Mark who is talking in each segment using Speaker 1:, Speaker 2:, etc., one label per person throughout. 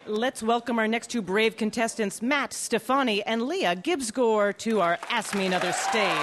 Speaker 1: Let's welcome our next two brave contestants, Matt Stefani and Leah Gibbsgore, to our Ask Me Another stage.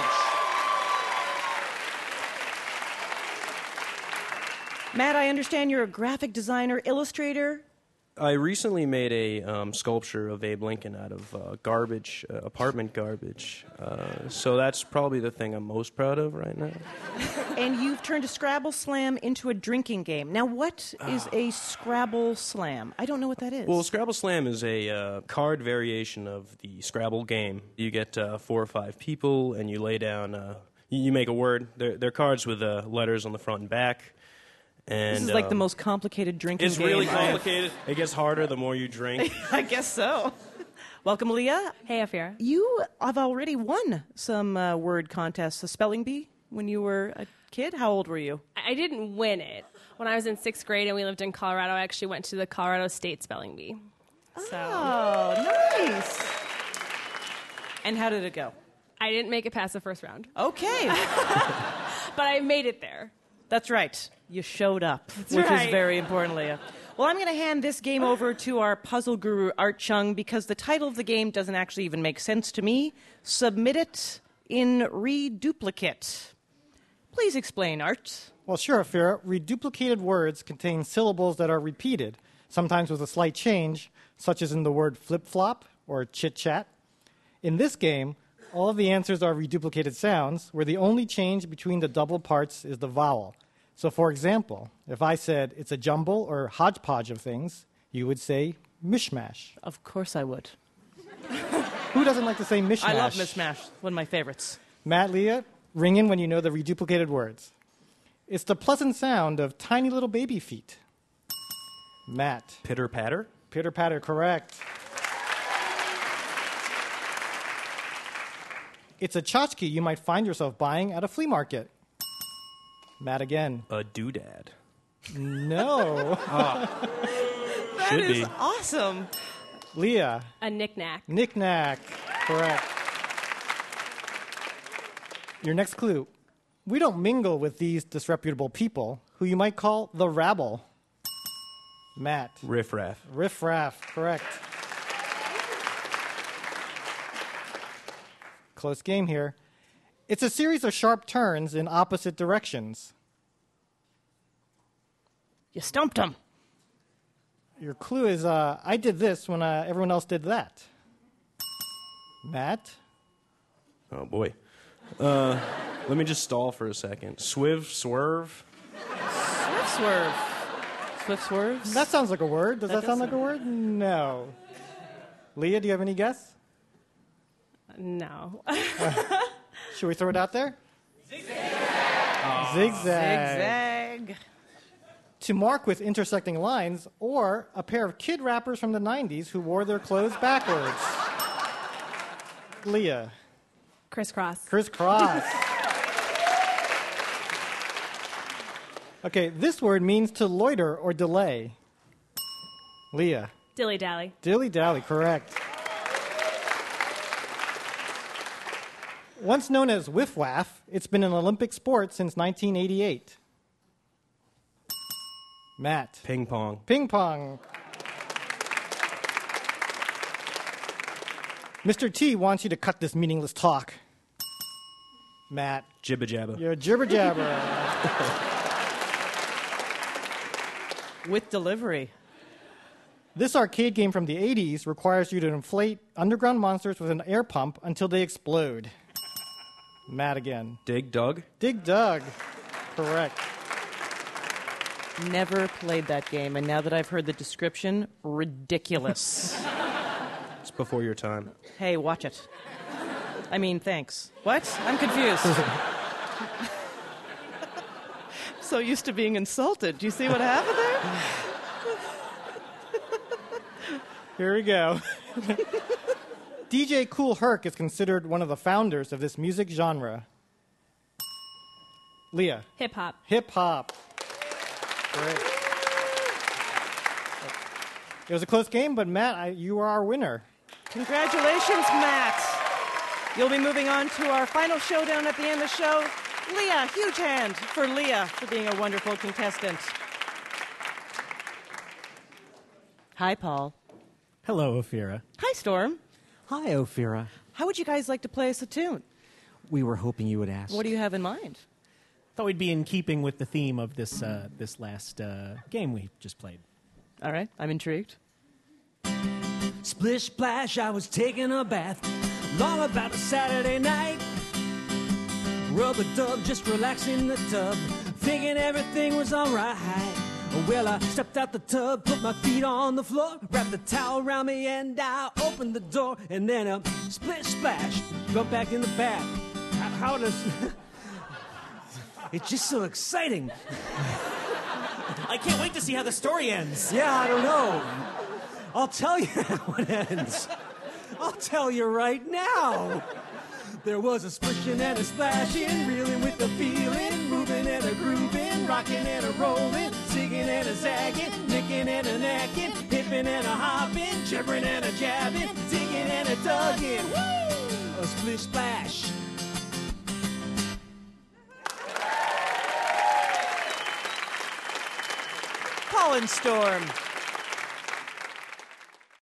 Speaker 1: Matt, I understand you're a graphic designer, illustrator.
Speaker 2: I recently made a sculpture of Abe Lincoln out of garbage, apartment garbage. So that's probably the thing I'm most proud of right now.
Speaker 1: And you've turned a Scrabble Slam into a drinking game. Now, what is a Scrabble Slam? I don't know what that is.
Speaker 2: Well, Scrabble Slam is a card variation of the Scrabble game. You get 4 or 5 people, and you lay down, you make a word. They're cards with letters on the front and back. And,
Speaker 1: this is like the most complicated drinking game.
Speaker 2: It's really complicated. It gets harder the more you drink.
Speaker 1: I guess so. Welcome, Leah.
Speaker 3: Hey, Afira.
Speaker 1: You have already won some word contests, a spelling bee, when you were a kid. How old were you?
Speaker 3: I didn't win it. When I was in 6th grade and we lived in Colorado, I actually went to the Colorado State Spelling Bee.
Speaker 1: Oh, nice. And how did it go?
Speaker 3: I didn't make it past the first round.
Speaker 1: Okay.
Speaker 3: But I made it there.
Speaker 1: That's right. You showed up,
Speaker 3: That's
Speaker 1: which
Speaker 3: right.
Speaker 1: is very important, Leah. Well, I'm going to hand this game over to our puzzle guru, Art Chung, because the title of the game doesn't actually even make sense to me. Submit it in reduplicate. Please explain, Art.
Speaker 4: Well, sure, Afira. Reduplicated words contain syllables that are repeated, sometimes with a slight change, such as in the word flip-flop or chit-chat. In this game, all of the answers are reduplicated sounds, where the only change between the double parts is the vowel. So, for example, if I said it's a jumble or hodgepodge of things, you would say mishmash.
Speaker 1: Of course I would.
Speaker 4: Who doesn't like to say mishmash?
Speaker 1: I love mishmash. One of my favorites.
Speaker 4: Matt, Leah, ring in when you know the reduplicated words. It's the pleasant sound of tiny little baby feet. Matt.
Speaker 2: Pitter-patter?
Speaker 4: Pitter-patter, correct. It's a tchotchke you might find yourself buying at a flea market. Matt again.
Speaker 2: A doodad.
Speaker 4: No.
Speaker 1: That
Speaker 2: Should
Speaker 1: is
Speaker 2: be.
Speaker 1: awesome.
Speaker 4: Leah.
Speaker 3: A knick-knack.
Speaker 4: Knick-knack, correct. Your next clue. We don't mingle with these disreputable people, who you might call the rabble. Matt.
Speaker 2: Riff-raff.
Speaker 4: Riff-raff, correct. Close game here. It's a series of sharp turns in opposite directions.
Speaker 1: You stumped him.
Speaker 4: Your clue is, I did this when everyone else did that. Matt?
Speaker 2: Oh, boy. Let me just stall for a second. Swift, swerve?
Speaker 1: Swift swerve. Swift swerves?
Speaker 4: That sounds like a word. Does that sound like a
Speaker 1: sound-
Speaker 4: word? No. Leah, do you have any guess?
Speaker 3: No.
Speaker 4: Should we throw it out there?
Speaker 1: Zigzag.
Speaker 4: Zigzag.
Speaker 1: Zigzag.
Speaker 4: To mark with intersecting lines, or a pair of kid rappers from the 90s who wore their clothes backwards. Leah.
Speaker 3: Crisscross.
Speaker 4: Crisscross. Okay, this word means to loiter or delay. Leah.
Speaker 3: Dilly-dally.
Speaker 4: Dilly-dally, correct. Once known as whiff-waff, it's been an Olympic sport since 1988. Matt.
Speaker 2: Ping pong.
Speaker 4: Ping pong. Mr. T wants you to cut this meaningless talk. Matt.
Speaker 2: Jibba jabba.
Speaker 4: You're a jibber jabber.
Speaker 1: With delivery.
Speaker 4: This arcade game from the 80s requires you to inflate underground monsters with an air pump until they explode. Matt again.
Speaker 2: Dig Dug?
Speaker 4: Dig Dug. Correct.
Speaker 1: Never played that game, and now that I've heard the description, ridiculous.
Speaker 2: It's before your time.
Speaker 1: Hey, watch it. I mean, thanks. What? I'm confused. So used to being insulted. Do you see what happened there?
Speaker 4: Here we go. DJ Kool Herc is considered one of the founders of this music genre. Leah.
Speaker 3: Hip-hop.
Speaker 4: Hip-hop. Great. It was a close game, but Matt, you are our winner.
Speaker 1: Congratulations, Matt. You'll be moving on to our final showdown at the end of the show. Leah, huge hand for Leah for being a wonderful contestant. Hi, Paul.
Speaker 5: Hello, Ophira.
Speaker 1: Hi, Storm.
Speaker 6: Hi, Ophira.
Speaker 1: How would you guys like to play us a tune?
Speaker 6: We were hoping you would ask.
Speaker 1: What do you have in mind?
Speaker 5: Thought we'd be in keeping with the theme of this last game we just played.
Speaker 1: All right, I'm intrigued.
Speaker 7: Splish splash, I was taking a bath, long about a Saturday night. Rub a dub, just relax in the tub, thinking everything was alright. Well, I stepped out the tub, put my feet on the floor, wrapped the towel around me, and I opened the door, and then a splish splash, jump back in the bath. How does... It's just so exciting.
Speaker 8: I can't wait to see how the story ends.
Speaker 7: Yeah, I don't know. I'll tell you how it ends. I'll tell you right now. There was a splishing and a splashing, reeling with the feeling, moving and a grooving, rocking and a rolling, singing and a zagging, nicking and a knacking, hipping and a hopping, jibbering and a jabbing, digging and a dugging. Woo! A splish splash.
Speaker 1: Colin Storm.